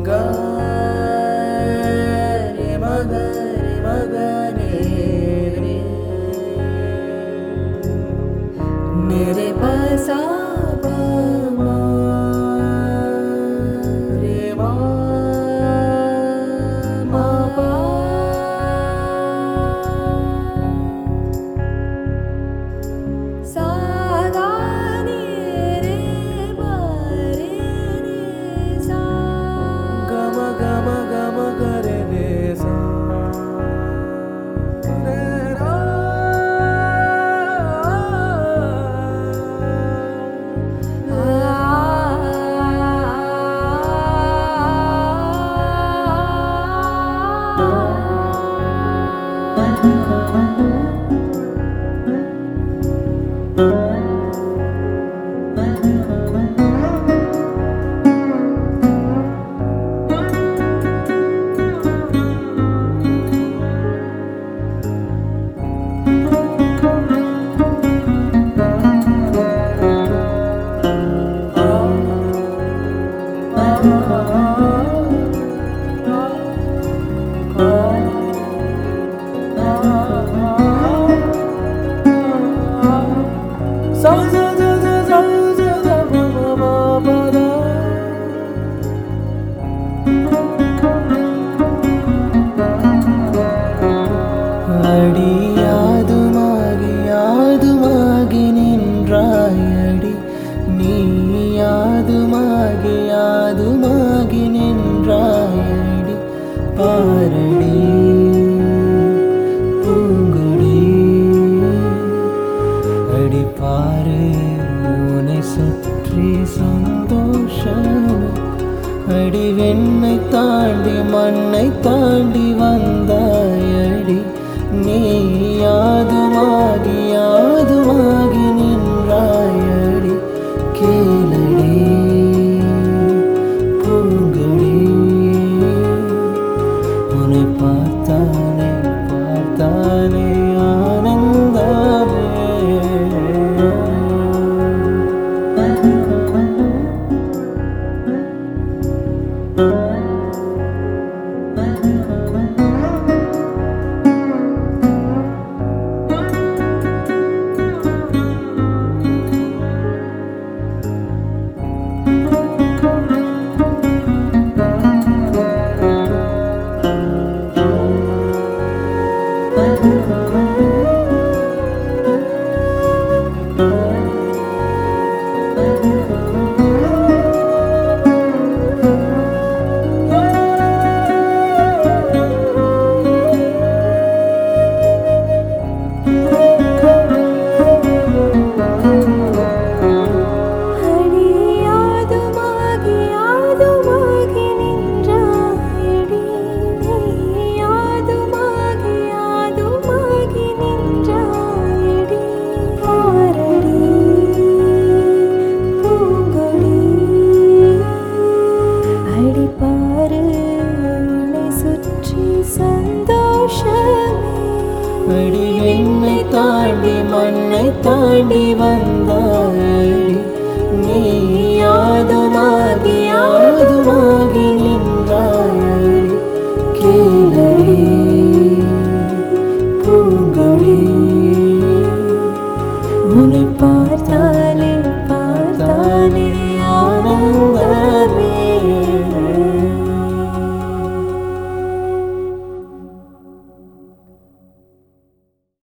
मेरे पास யாதுமாகி நின்றாயடி நீ யாதுமாகி நின்றாயடி பாரடி பூங்குடி அடி பாரு உன்னை சுற்றி சந்தோஷம் அடி வெண்ணை தாண்டி மண்ணை தாண்டி வந்தாயடி நீ யாதுமாகி நின்றாயடி கேளடி பூங்கடி உன்னை பார்த்தானே ஆனந்தமே அடி வெண்ணை தாண்டி மண்ணை தாண்டி வந்தாயடி நீ யாதுமாகி நின்றாயடி கேளடி பூங்கடி உன்னை பார்த்தாலே ஆனந்தமே